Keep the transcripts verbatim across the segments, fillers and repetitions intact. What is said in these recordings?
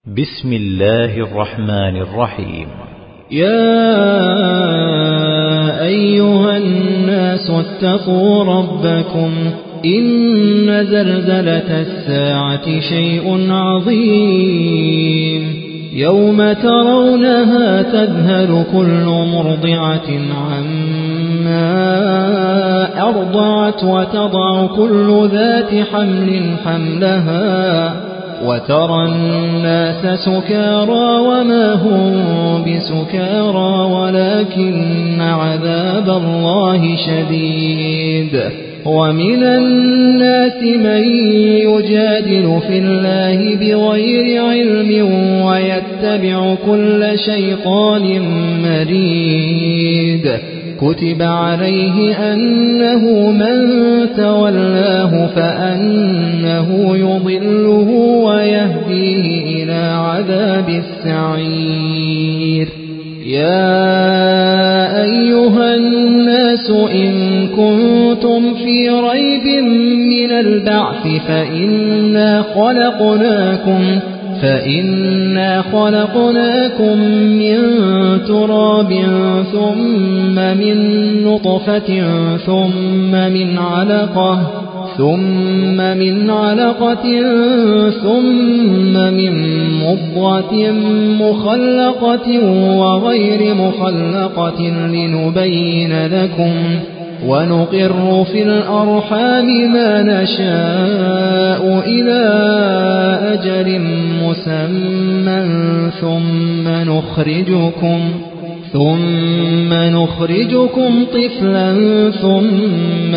بسم الله الرحمن الرحيم. يا أيها الناس اتقوا ربكم إن زلزلة الساعة شيء عظيم يوم ترونها تذهل كل مرضعة عما أرضعت وتضع كل ذات حمل حملها وترى الناس سكارى وما هم بسكارى ولكن عذاب الله شديد. ومن الناس من يجادل في الله بغير علم ويتبع كل شيطان مريد. كتب عليه أنه من تولاه فأنه يضله ويهديه إلى عذاب السعير. يا أيها الناس إن كنتم في ريب من البعث فإنا خلقناكم فإنا خلقناكم من تراب ثم من نطفة ثم من علقة ثم من علقة ثم من مضغة مخلقة وغير مخلقة لنبين لكم ونقر في الأرحام ما نشاء إلى أجل مسمى ثم نخرجكم ثم نخرجكم طفلا ثم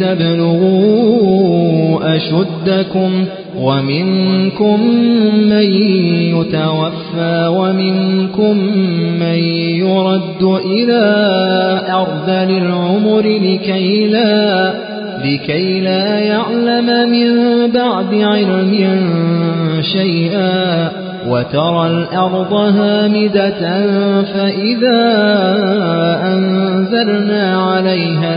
لتبلغوا أشدكم ومنكم من يتوفى ومنكم من يرد إلى أرذل العمر لكي لا, لكي لا يعلم من بعد علم شيئا. وترى الأرض هامدة فإذا أنزلنا عليها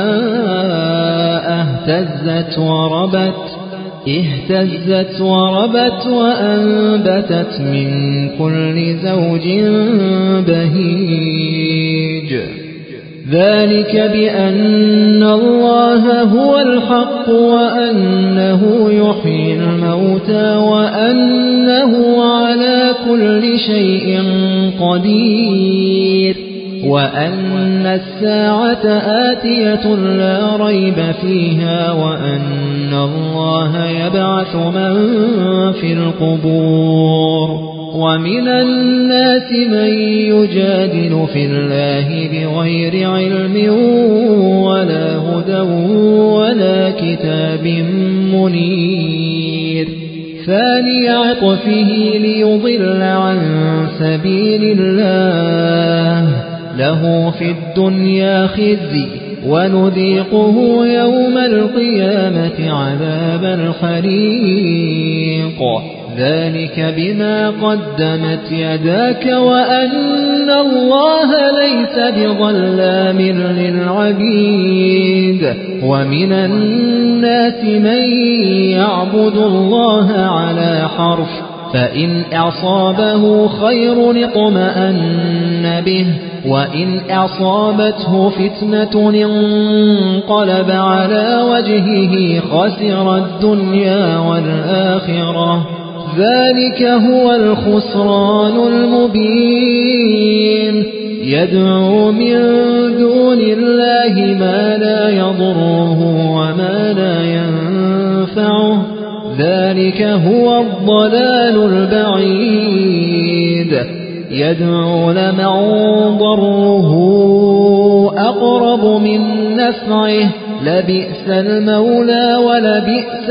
الماء اهتزت وربت اهتزت وربت وأنبتت من كل زوج بهيج. ذلك بأن الله هو الحق وأنه يحيي الموتى وأنه على كل شيء قدير وأن الساعة آتية لا ريب فيها وأن الله يبعث من في القبور. ومن الناس من يجادل في الله بغير علم ولا هدى ولا كتاب منير. ثاني عطفه ليضل عن سبيل الله له في الدنيا خزي ونذيقه يوم القيامة عذاب الحريق. ذلك بما قدمت يداك وأن الله ليس بظلام للعبيد. ومن الناس من يعبد الله على حرف فإن أصابه خير اطمأن به وإن أصابته فتنة انقلب على وجهه خسر الدنيا والآخرة. ذلك هو الخسران المبين. يدعو من دون الله ما لا يضره وما لا ينفعه. ذلك هو الضلال البعيد. يدعو لمن ضره أقرب من نفعه لبئس المولى ولبئس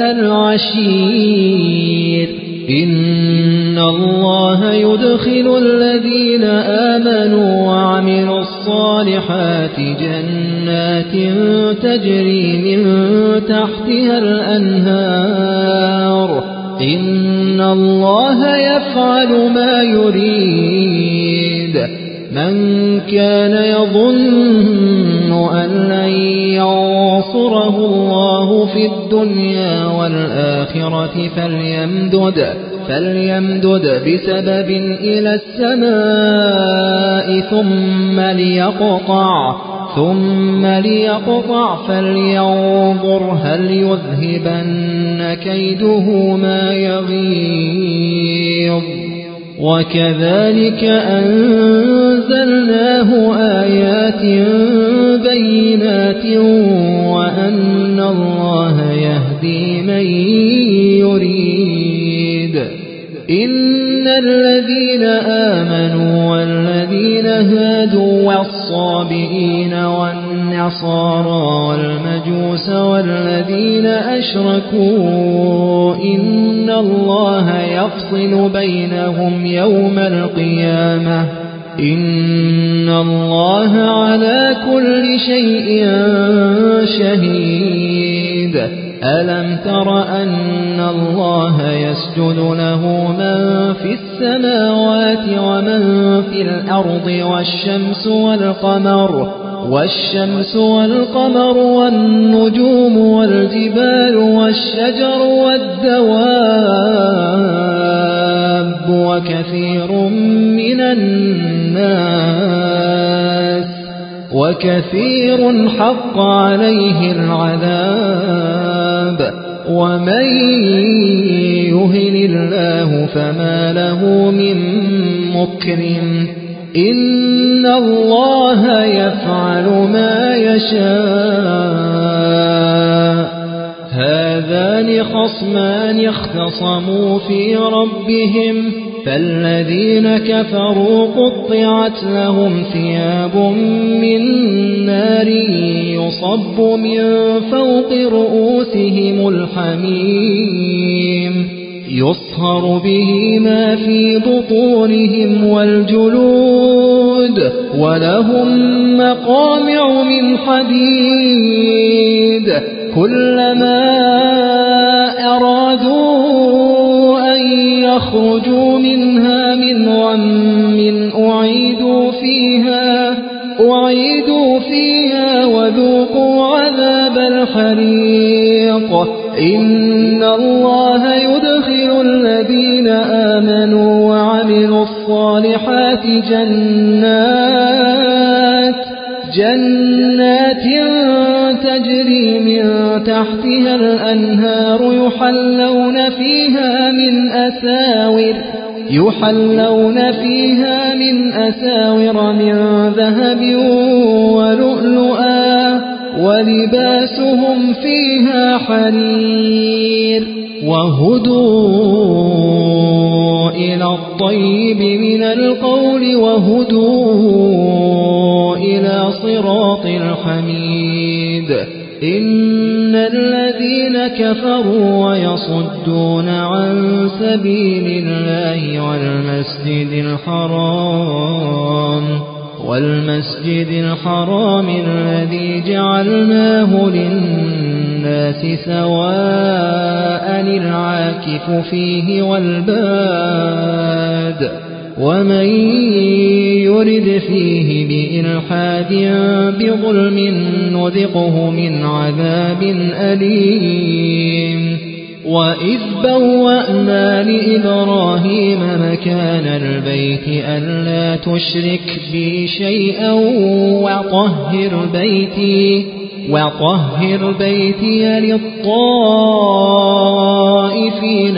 العشير. إن الله يدخل الذين آمنوا وعملوا الصالحات جنات تجري من تحتها الأنهار. إن الله يفعل ما يريد. من كان يظن أن لن ينصره الله في الدنيا والآخرة فليمدد, فليمدد بسبب إلى السماء ثم ليقطع ثم ليقطع فلينظر هل يذهبن كيده ما يغيظ. وكذلك أنزلناه آيات بينات وأن الله يهدي من يريد. إن الذين آمنوا والذين هادوا والصابئين والنصارى والمجوس والذين أشركوا إن الله يفصل بينهم يوم القيامة إن الله على كل شيء شهيد. ألم تر أن الله يسجد له من في السماوات ومن في الأرض والشمس والقمر والشمس والقمر والنجوم والجبال والشجر والدواب وكثير من الناس وكثير حق عليه العذاب ومن يهن الله فما له من مكرم إن الله يفعل ما يشاء. هذان خصمان اختصموا في ربهم فالذين كفروا قطعت لهم ثياب من نار يصب من فوق رؤوسهم الحميم يصهر به ما في بطونهم والجلود ولهم مقامع من حديد كلما أرادوا أن يخرجوا منها من غم أعيدوا فيها أعيدوا فيها وذوقوا عذاب الحريق. إن الله يدخل الذين آمنوا وعملوا الصالحات جنات جنات تجري من تحتها الأنهار يحلون فيها من أساور يحلون فيها من أساور من ذهب ولؤلؤا ولباسهم فيها حرير وهدوا إلى الطيب من القول وهدوا إلى صراط الحميد. إن الذين كفروا ويصدون عن سبيل الله والمسجد الحرام والمسجد الحرام الذي جعلناه للناس سواء العاكف فيه والباد ومن يرد فيه بإلحاد بظلم نذقه من عذاب أليم. وإذ بوأنا لإبراهيم مكان البيت ألا تشرك بي شيئا وطهر بيتي وطهر بيتي للطائفين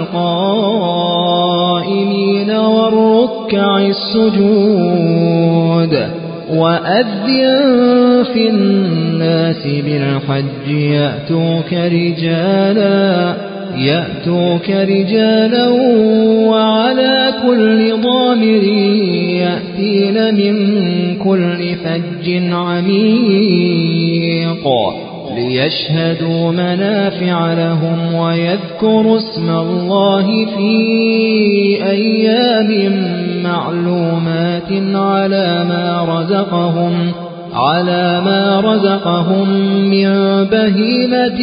والقائمين والركع السجود. وأذن في الناس بالحج يأتوك رجالا يأتوك رجالا وعلى كل ضامر يأتين من كل فج عميق ليشهدوا منافع لهم ويذكروا اسم الله في أيام معلومات على ما رزقهم على ما رزقهم من بهيمة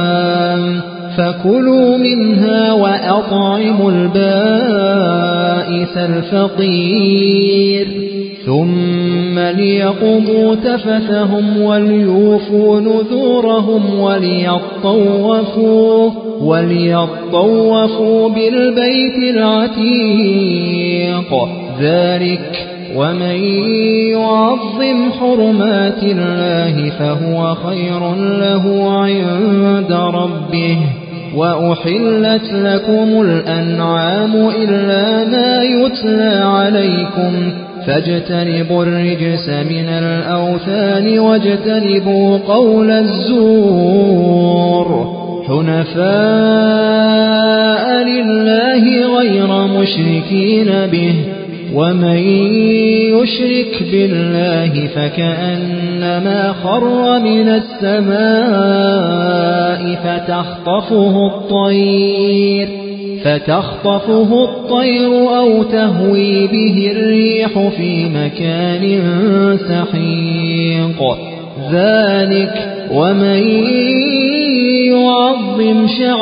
الأنعام فكلوا منها وأطعموا البائس بئس الفقير ثم ليقضوا تفثهم وليوفوا نذورهم وليطوفوا وليطوفوا بالبيت العتيق ذلك ومن يعظم حرمات الله فهو خير له عند ربه وأحلت لكم الأنعام إلا ما يتلى عليكم فاجتنبوا الرجس من الأوثان واجتنبوا قول الزور حنفاء لله غير مشركين به ومن يشرك بالله فكأنما خر من السماء فتخطفه الطير فتخطفه الطير أو تهوي به الريح في مكان سحيق ذلك ومن يعظم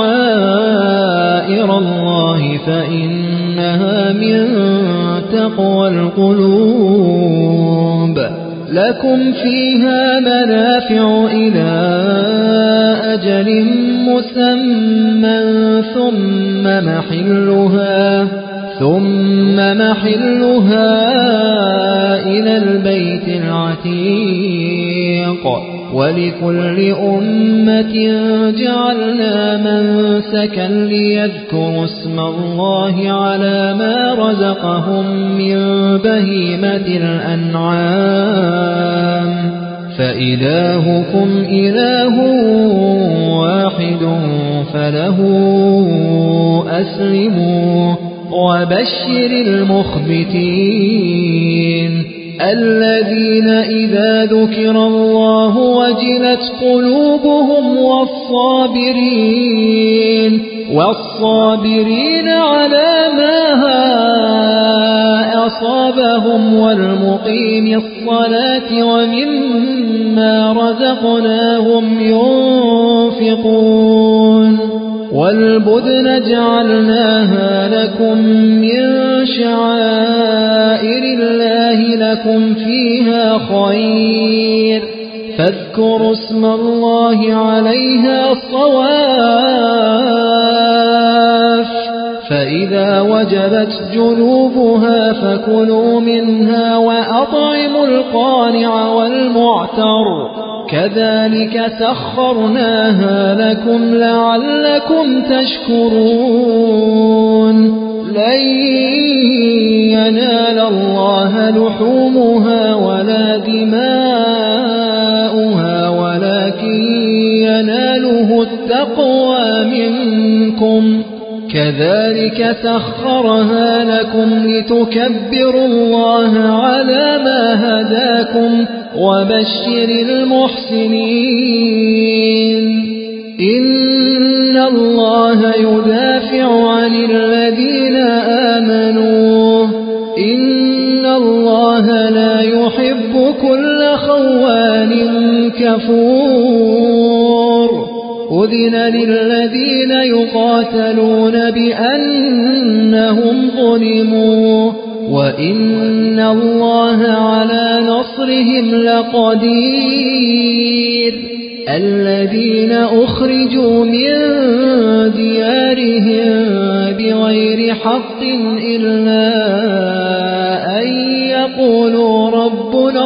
شعائر الله فإنها من تقوى القلوب لكم فيها منافع إلى أجل مسمى ثم محلها ثم محلها إلى البيت العتيق ولكل أمة جعلنا منسكا ليذكروا اسم الله على ما رزقهم من بهيمة الأنعام فإلهكم إله واحد فله أسلموا وبشر المخبتين الذين إذا ذكر الله وجلت قلوبهم والصابرين والصابرين على ما أصابهم والمقيم الصلاة ومما رزقناهم ينفقون والبدن جعلناها لكم من شعائر الله لكم فيها خير فاذكروا اسم الله عليها صواف فإذا وجبت جنوبها فكلوا منها وأطعموا القانع والمعتر كذلك سخرناها لكم لعلكم تشكرون لن ينال الله لحومها ولا دماؤها ولكن يناله التقوى منكم كذلك سخرها لكم لتكبروا الله على ما هداكم وبشر المحسنين إن الله يدافع عن الذين آمنوا إن الله لا يحب كل خوان كفور أذن للذين يقاتلون بأنهم ظلموا وإن الله على نصرهم لقدير الذين أخرجوا من ديارهم بغير حق إلا أن يقولوا ربنا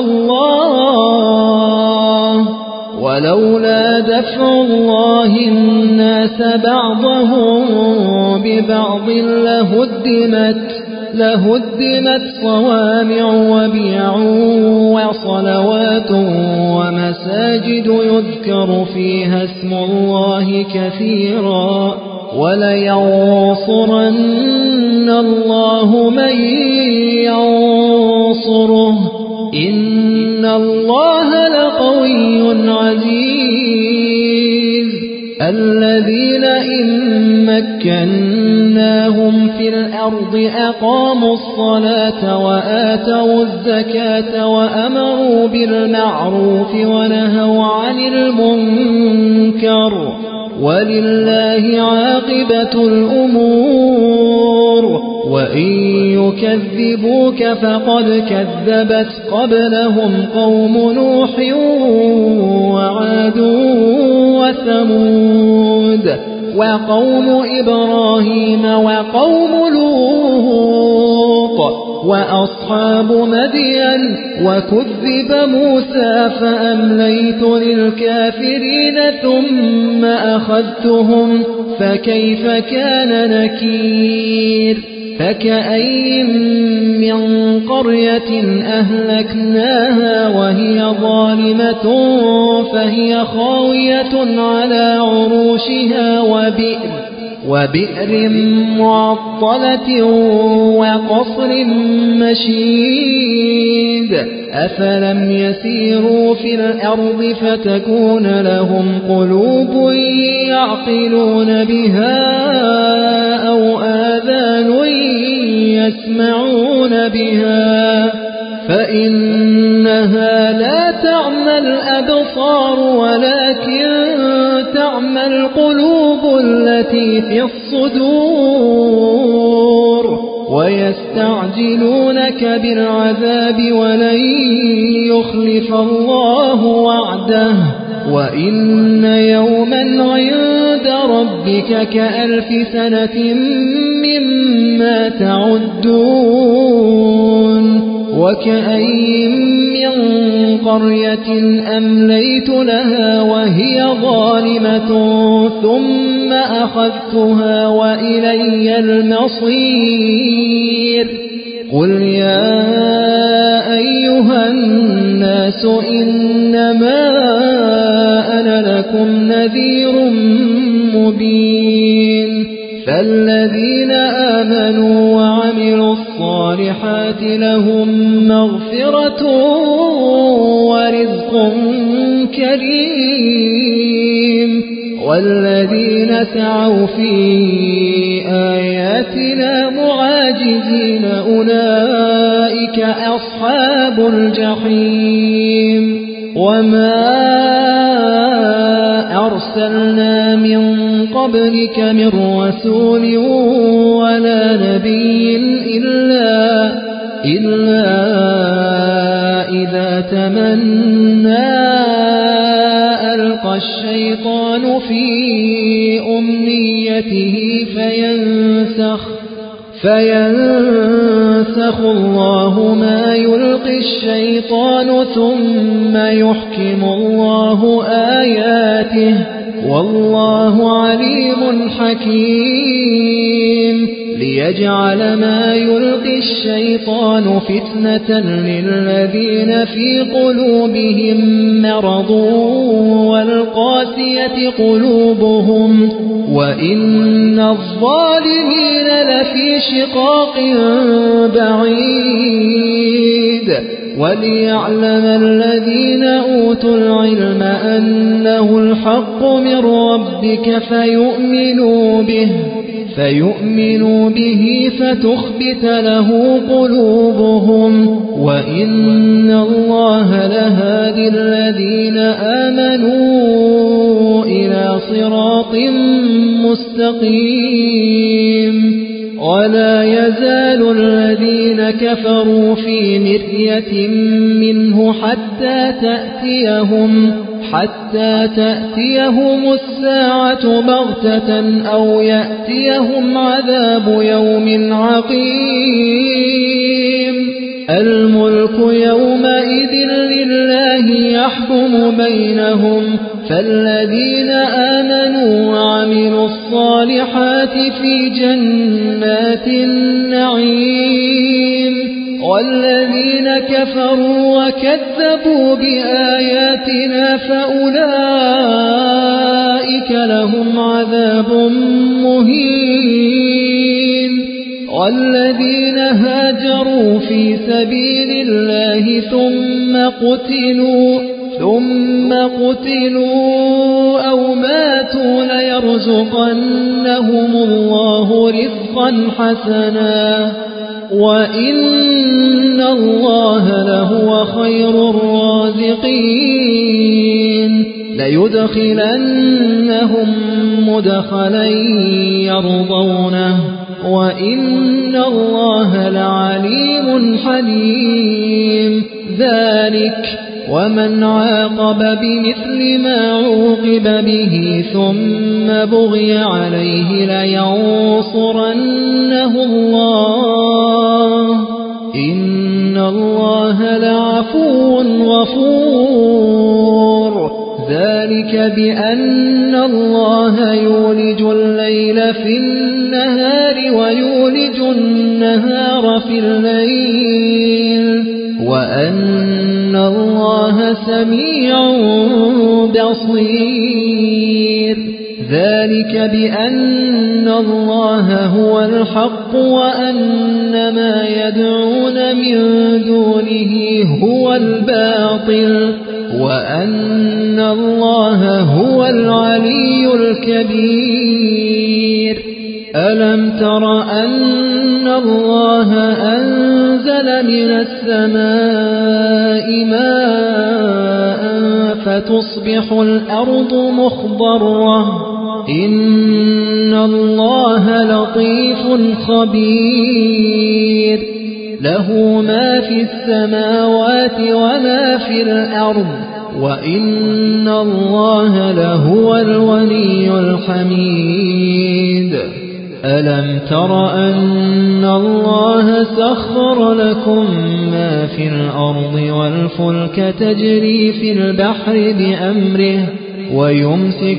الله ولولا دفع الله الناس بعضهم ببعض لهدمت لهدمت صوامع وبيع وصلوات ومساجد يذكر فيها اسم الله كثيرا ولينصرن الله من ينصره إن الله لقوي عزيز الذين إن مكناهم في الأرض أقاموا الصلاة وآتوا الزكاة وأمروا بالمعروف ونهوا عن المنكر ولله عاقبة الأمور وإن يكذبوك فقد كذبت قبلهم قوم نوح وعاد وثمود وقوم إبراهيم وقوم لوط وأصحاب مدين وكذب موسى فأمليت للكافرين ثم أخذتهم فكيف كان نكير فكأي من قرية أهلكناها وهي ظالمة فهي خاوية على عروشها وبئر وبئر معطلة وقصر مشيد أفلم يسيروا في الأرض فتكون لهم قلوب يعقلون بها أو آذان يسمعون بها فإنها لا تعمى الأبصار ولكن تعمى القلوب التي في الصدور ويستعجلونك بالعذاب ولن يخلف الله وعده وإن يوما عند ربك كألف سنة مما تعدون وكأي من قرية أمليت لها وهي ظالمة ثم أخذتها وإلي المصير قل يا أيها الناس إنما أنا لكم نذير مبين فالذين آمنوا وعملوا الصالحات لهم مغفرة ورزق كريم والذين سعوا في آياتنا معاجزين أولئك أصحاب الجحيم وما أرسلنا من قبلك من رسول ولا نبي إلا, إلا إذا تمنى ألقى الشيطان في أمنيته فينسخ فينسخ الله ما يلقي الشيطان ثم يحكم الله آياته والله عليم حكيم ليجعل ما يلقي الشيطان فتنة للذين في قلوبهم مرض والقاسية قلوبهم وإن الظالمين لفي شقاق بعيد وليعلم الذين أوتوا العلم أنه الحق من ربك فيؤمنوا به فيؤمنوا به فتخبت له قلوبهم وإن الله لهادي الذين آمنوا إلى صراط مستقيم ولا يزال الذين كفروا في مرية منه حتى تأتيهم حتى تأتيهم الساعة بغتة أو يأتيهم عذاب يوم عقيم الملك يومئذ لله يحكم بينهم فالذين آمنوا وعملوا الصالحات في جنات النعيم والذين كفروا وكذبوا بآياتنا فأولئك لهم عذاب مهين والذين هاجروا في سبيل الله ثم قتلوا ثم قتلوا أو ماتوا ليرزقنهم الله رزقا حسنا وإن الله لهو خير الرازقين ليدخلنهم مدخلا يرضونه وإن الله لعليم حليم. ذلك ومن عاقب بمثل ما عوقب به ثم بغي عليه لينصرنه الله إن الله لعفو غفور. ذلك بأن الله يولج الليل في النهار ويولج النهار في الليل وأن الله سميع بصير. ذلك بأن الله هو الحق وأن ما يدعون من دونه هو الباطل وأن الله هو العلي الكبير. ألم تر أن الله أنزل من السماء ماء فتصبح الأرض مخضرة إن الله لطيف خبير. له ما في السماوات وما في الأرض وإن الله لهو الغني الحميد. ألم تر أن الله سخر لكم ما في الأرض والفلك تجري في البحر بأمره ويمسك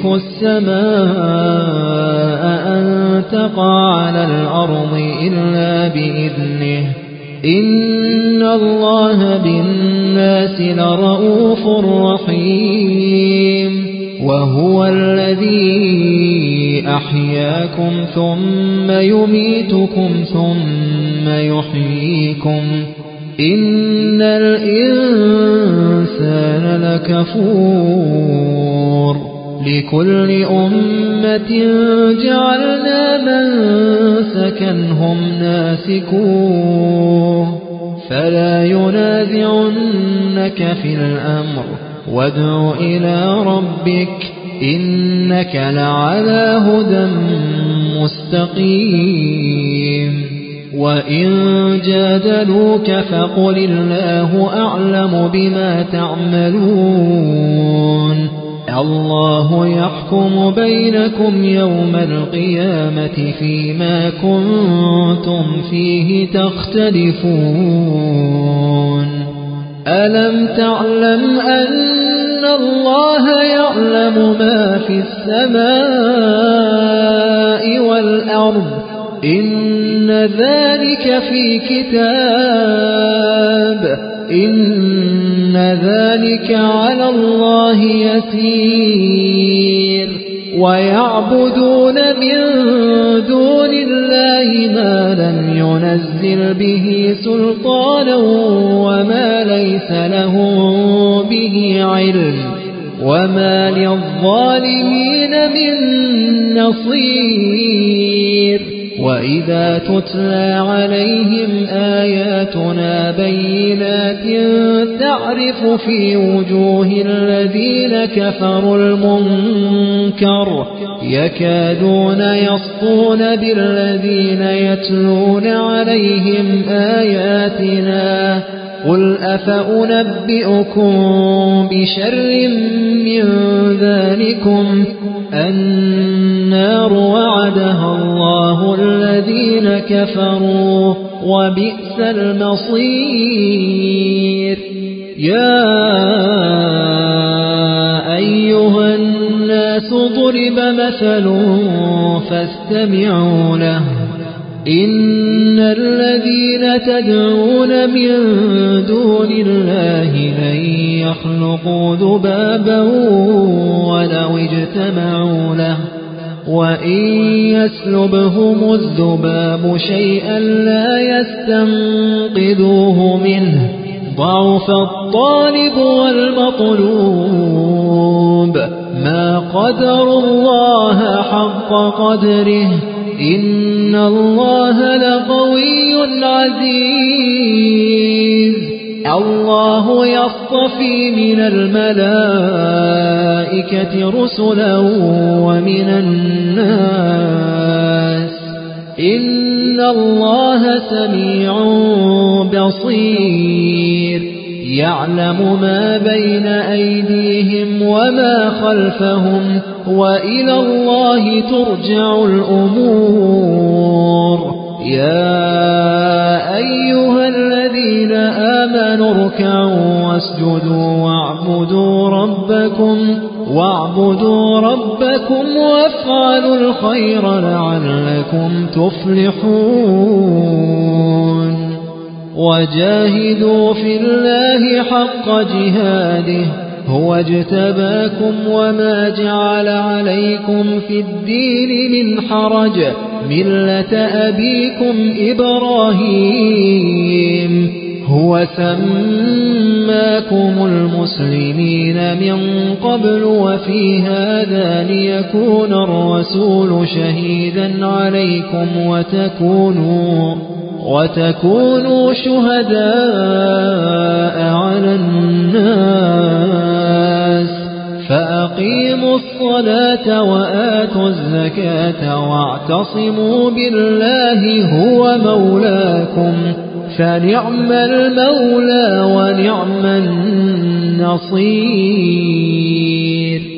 السماء أن تقع على الأرض إلا بإذنه إن الله بالناس لرؤوف رحيم. وهو الذي أحياكم ثم يميتكم ثم يحييكم إن الإنسان لكفور. لكل أمة جعلنا منسكا هم ناسكوه فلا ينازعنك في الأمر وادع إلى ربك إنك لعلى هدى مستقيم. وإن جادلوك فقل الله أعلم بما تعملون الله يحكم بينكم يوم القيامة فيما كنتم فيه تختلفون. ألم تعلم أن الله يعلم ما في السماء والأرض إن ذلك في كتاب إن ذلك على الله يسير. ويعبدون من دون الله ما لم ينزل به سلطانا وما ليس لهم به علم وما للظالمين من نصير. وإذا تتلى عليهم آياتنا بينات تعرف في وجوه الذين كفروا المنكر يكادون يسطون بالذين يتلون عليهم آياتنا قل أفأنبئكم بشر من ذلكم النار وعدها الله الذين كفروا وبئس المصير. يا أيها الناس ضرب مثل فاستمعوا له إن الذين تدعون من دون الله لن يخلقوا ذبابا ولو اجتمعوا له وإن يسلبهم الذباب شيئا لا يستنقذوه منه ضعف الطالب والمطلوب ما قدروا الله حق قدره إن الله لقوي عزيز. الله يصطفي من الملائكة رسلا ومن الناس إن الله سميع بصير يعلم ما بين أيديهم وما خلفهم وإلى الله ترجع الأمور يا أيها الذين آمنوا اركعوا واسجدوا واعبدوا ربكم واعبدوا ربكم وافعلوا الخير لعلكم تفلحون وجاهدوا في الله حق جهاده هو اجتباكم وما جعل عليكم في الدين من حرج ملة أبيكم إبراهيم هو سماكم المسلمين من قبل وفي هذا ليكون الرسول شهيدا عليكم وتكونوا وتكونوا شهداء على الناس فأقيموا الصلاة وآتوا الزكاة واعتصموا بالله هو مولاكم فنعم المولى ونعم النصير